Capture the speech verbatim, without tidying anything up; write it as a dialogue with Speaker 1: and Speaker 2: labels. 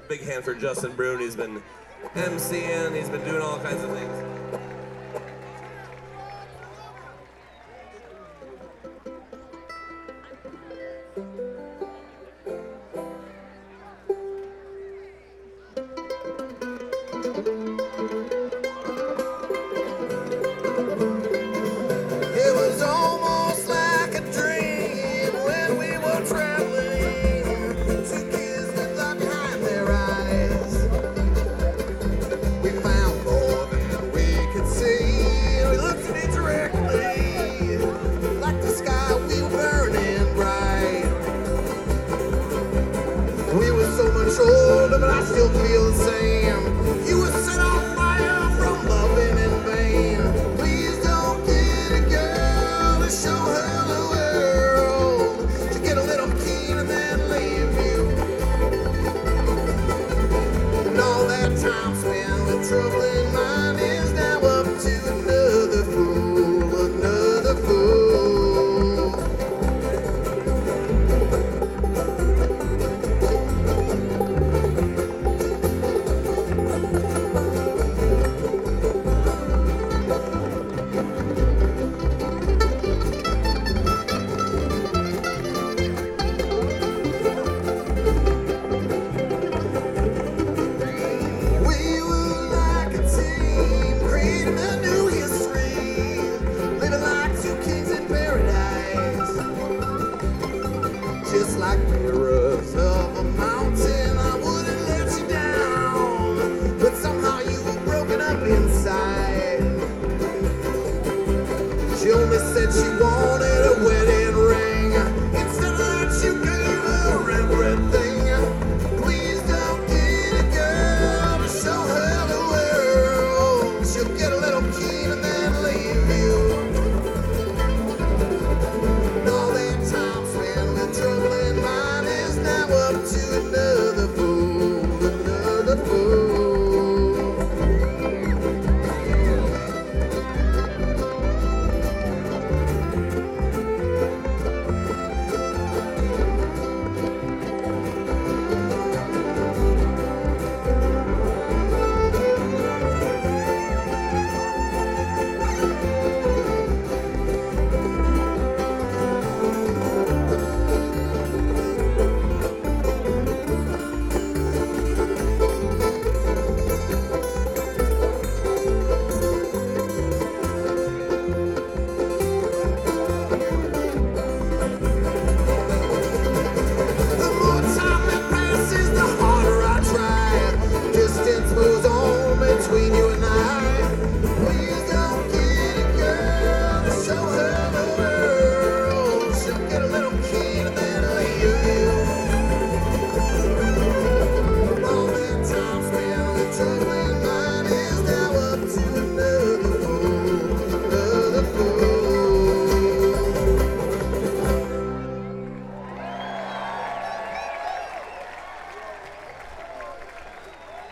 Speaker 1: big hand for Justin Brune. He's been MCing, he's been doing all kinds of things.
Speaker 2: It was almost like a dream when we were traveling. Two kids with love behind their eyes. We found more than we could see. We looked at it directly, like the sky we were burning bright. We were so much older, but I still feel the same.